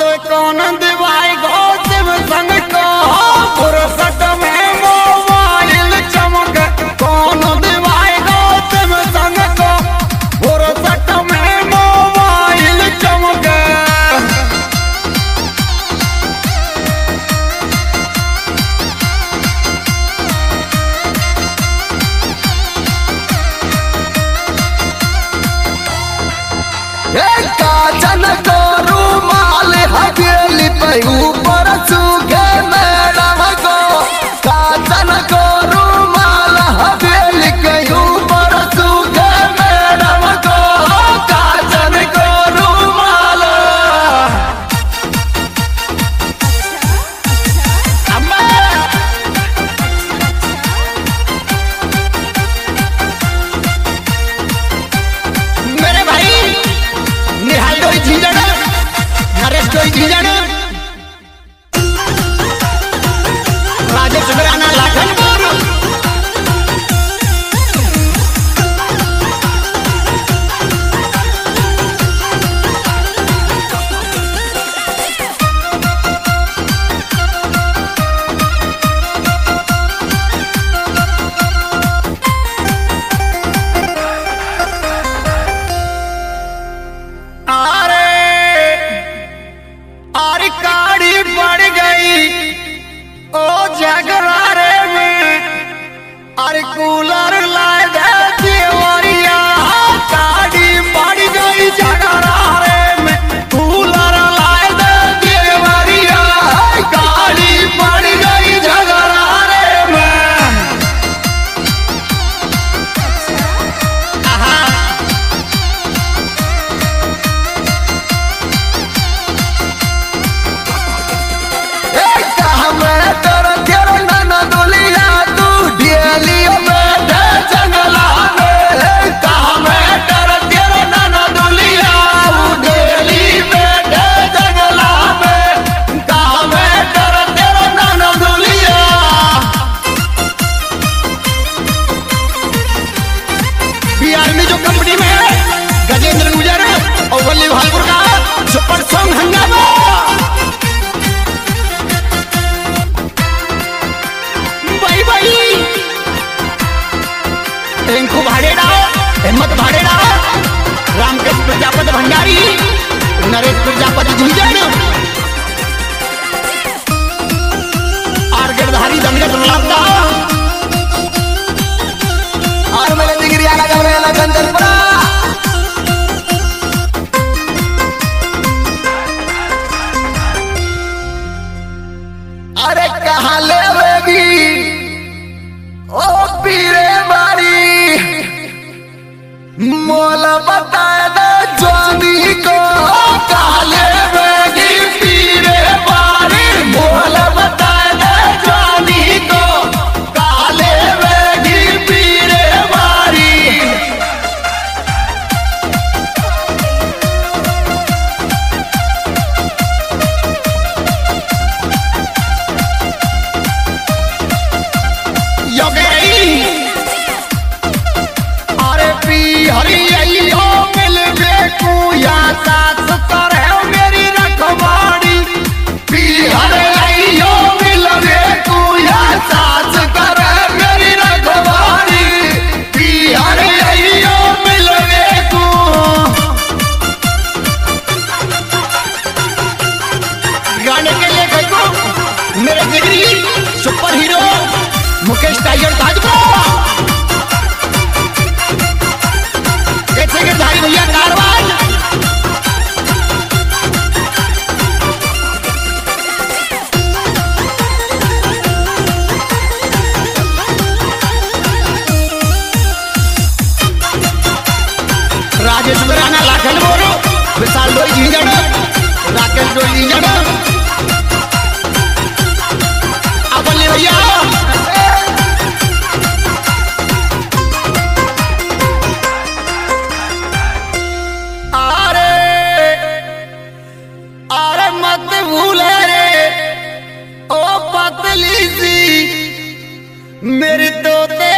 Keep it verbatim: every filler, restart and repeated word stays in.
तो कौन दिवाई गौतम संग को फुर्सत में मोबाइल चमक कौन दिवाई गौतम संग को फुर्सत में मोबाइल चमक। काचन को रूमाल हवेली पे ऊपर सूखे मैडम को काचन को रूमाल हवेली के ऊपर सूखे मैडम को काचन को रूमाल। मेरे भाई निहाल कोई झीझड़ नरेश कोई झीझड़ राजेश राणा लाखनपुर अरे कूलर लाए दे देवरिया गाड़ी बढ़ गई झगड़ारे में कूलर लाए दे देवरिया गाड़ी बढ़ गई झगड़ारे में। बिहार में जो कंपनी में है गजेंद्र गुजर और वल्ली भालपुर का सुपर सॉन्ग हंगामा। भाई भाई टिंकू भाड़ेड़ा हिम्मत भाड़ेड़ा रामकृष्ण प्रजापति भंडारी नरेश प्रजापति झीझड़ और गिरधारी दंगत लापता और मेरे जिगरिया लगा मेला गंजनपुरा। अरे कहाँ लेवेगी ओ पीरे बारी मोल बताए दे जानी को कहाँ लेवेगी पीरे बारी मोल बताए दे जानी को कहाँ लेवेगी पीरे बारी। अरे पी हरी हो मिल बेकू या साथ करे मेरी रखवाड़ी पी हरी हो मिल बेकू या साथ करे मेरी रखवाड़ी पी हरी हो मिल बेकू। गाने के लिए देखो मेरे जिगरी super hero Mukesh Tiger Tajpur कैसे के धारी भैया कारवान राजेश राणा लाखनपुर विशाल डोई झीझड़ राकेश डोई झीझड़ अपने भैया मेरी तोते